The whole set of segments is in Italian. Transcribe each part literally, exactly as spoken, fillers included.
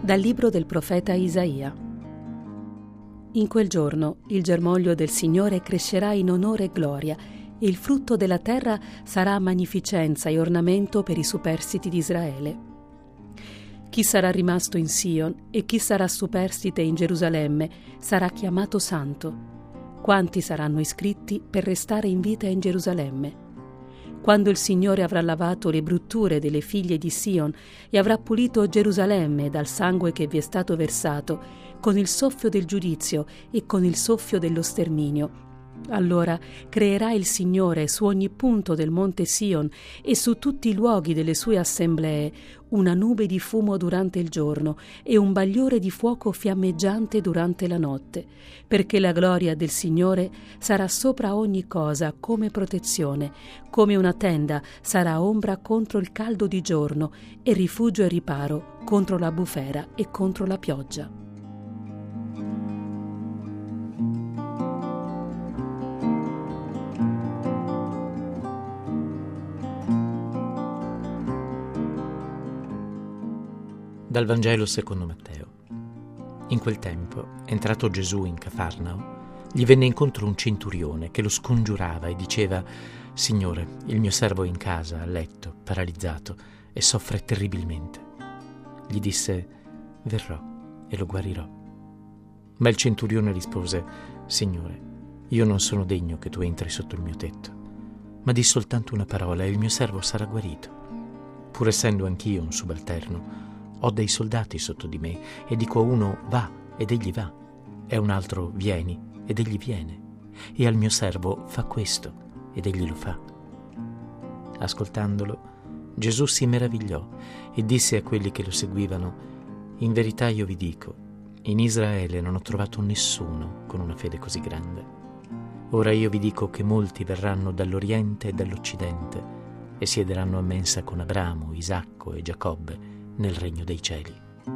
Dal libro del profeta Isaia. In quel giorno il germoglio del Signore crescerà in onore e gloria, e il frutto della terra sarà magnificenza e ornamento per i superstiti di Israele. Chi sarà rimasto in Sion e chi sarà superstite in Gerusalemme sarà chiamato santo. Quanti saranno iscritti per restare in vita in Gerusalemme? Quando il Signore avrà lavato le brutture delle figlie di Sion e avrà pulito Gerusalemme dal sangue che vi è stato versato, con il soffio del giudizio e con il soffio dello sterminio, allora creerà il Signore su ogni punto del monte Sion e su tutti i luoghi delle sue assemblee una nube di fumo durante il giorno e un bagliore di fuoco fiammeggiante durante la notte, perché la gloria del Signore sarà sopra ogni cosa come protezione, come una tenda sarà ombra contro il caldo di giorno e rifugio e riparo contro la bufera e contro la pioggia. Dal Vangelo secondo Matteo. In quel tempo, entrato Gesù in Cafarnao, gli venne incontro un centurione che lo scongiurava e diceva: «Signore, il mio servo è in casa, a letto, paralizzato, e soffre terribilmente». Gli disse: «Verrò e lo guarirò». Ma il centurione rispose: «Signore, io non sono degno che tu entri sotto il mio tetto, ma di soltanto una parola e il mio servo sarà guarito. Pur essendo anch'io un subalterno, ho dei soldati sotto di me, e dico a uno va ed egli va, e a un altro vieni ed egli viene, e al mio servo fa questo ed egli lo fa». Ascoltandolo, Gesù si meravigliò e disse a quelli che lo seguivano: «In verità io vi dico, in Israele non ho trovato nessuno con una fede così grande. Ora io vi dico che molti verranno dall'Oriente e dall'Occidente e siederanno a mensa con Abramo, Isacco e Giacobbe nel regno dei cieli».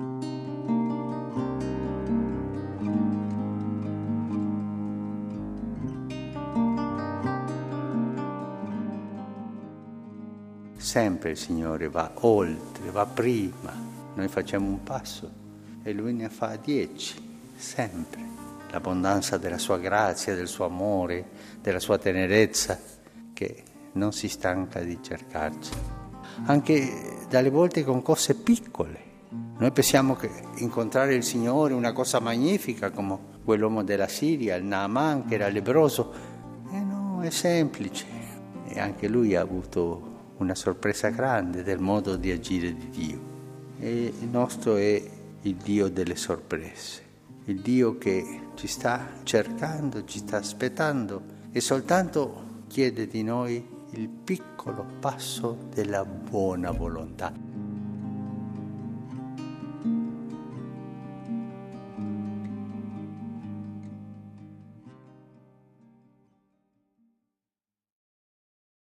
Sempre il Signore va oltre, va prima. Noi facciamo un passo e Lui ne fa dieci, sempre. L'abbondanza della sua grazia, del suo amore, della sua tenerezza, che non si stanca di cercarci. Anche dalle volte con cose piccole. Noi pensiamo che incontrare il Signore è una cosa magnifica, come quell'uomo della Siria, il Naaman, che era lebbroso. E no, è semplice. E anche lui ha avuto una sorpresa grande del modo di agire di Dio. E il nostro è il Dio delle sorprese, il Dio che ci sta cercando, ci sta aspettando e soltanto chiede di noi il piccolo passo della buona volontà.